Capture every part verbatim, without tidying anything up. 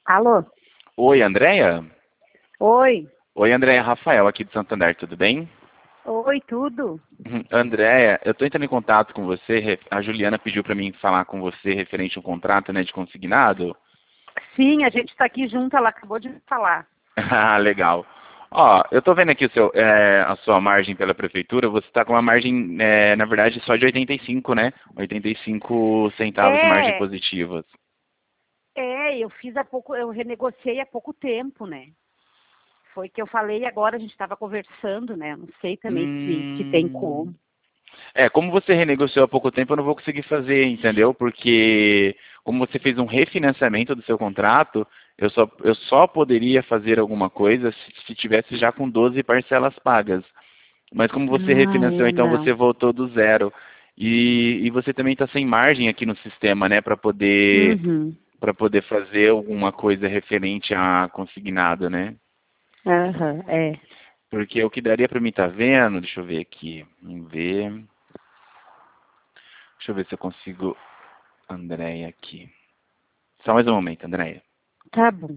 Alô? Oi, Andréia? Oi? Oi, Andréia, Rafael aqui de Santander, tudo bem? Oi, tudo? Uhum. Andréia, eu estou entrando em contato com você, re- a Juliana pediu para mim falar com você referente ao contrato, né, de consignado. Sim, a gente está aqui junto, ela acabou de me falar. Ah, legal. Ó, eu estou vendo aqui o seu, é, a sua margem pela prefeitura, você está com uma margem, é, na verdade, só de oitenta e cinco, né? oitenta e cinco centavos de margem É, positiva. é, eu fiz há pouco, eu renegociei há pouco tempo, né? Foi que eu falei agora, a gente estava conversando, né? Não sei também se, se tem Hum... como. É, como você renegociou há pouco tempo, eu não vou conseguir fazer, entendeu? Porque como você fez um refinanciamento do seu contrato, eu só, eu só poderia fazer alguma coisa se, se tivesse já com doze parcelas pagas. Mas como você Ah, refinanciou, é, então você não. voltou do zero. E, e você também está sem margem aqui no sistema, né, para poder, Uhum. para poder fazer alguma coisa referente a consignado, né? Aham, é. Porque o que daria para mim estar vendo, deixa eu ver aqui, vamos ver. Deixa eu ver se eu consigo, Andréia aqui. Só mais um momento, Andréia. Tá bom.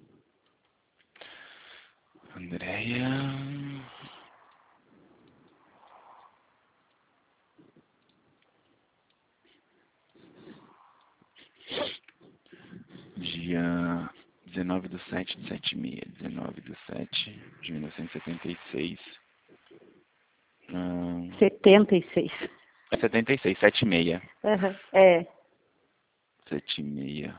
Andréia. Dia dezenove do sete de setenta e seis. dezenove do sete de mil novecentos e setenta e seis. Hum, setenta e seis. é setenta e seis, setenta e seis. Aham, é. setenta e seis.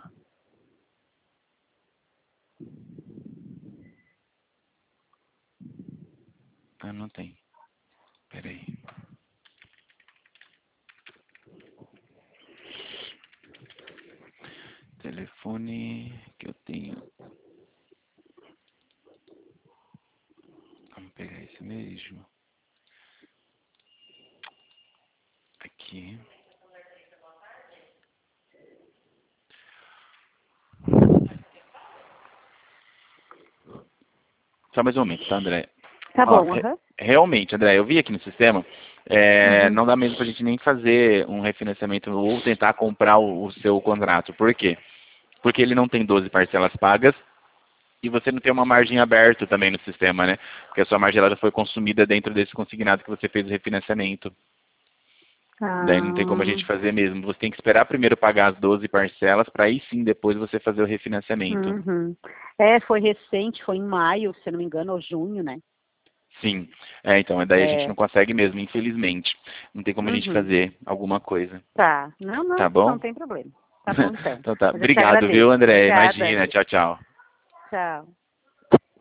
Ah, não tem. Peraí. Telefone que eu tenho. Vamos pegar esse mesmo. Aqui. Só mais um momento, tá, André? Tá Ó, bom, re- aham. realmente, André, eu vi aqui no sistema, é, Uhum. não dá mesmo pra gente nem fazer um refinanciamento ou tentar comprar o, o seu contrato. Por quê? Porque ele não tem doze parcelas pagas e você não tem uma margem aberta também no sistema, né? Porque a sua margem ela já foi consumida dentro desse consignado que você fez o refinanciamento. Daí não tem como a Ah, gente fazer mesmo. Você tem que esperar primeiro pagar as doze parcelas para aí sim depois você fazer o refinanciamento. uhum. É, foi recente, foi em maio, se eu não me engano, ou junho, né? Sim. É, então, daí a gente É. não consegue mesmo, infelizmente. Não tem como a gente Uhum. fazer alguma coisa. Tá. Não, Tá não, não bom? tem problema. Tá bom então. Então tá. Mas eu te Obrigado, viu, agradeço. André? Obrigada. Imagina. Tchau, tchau. Tchau.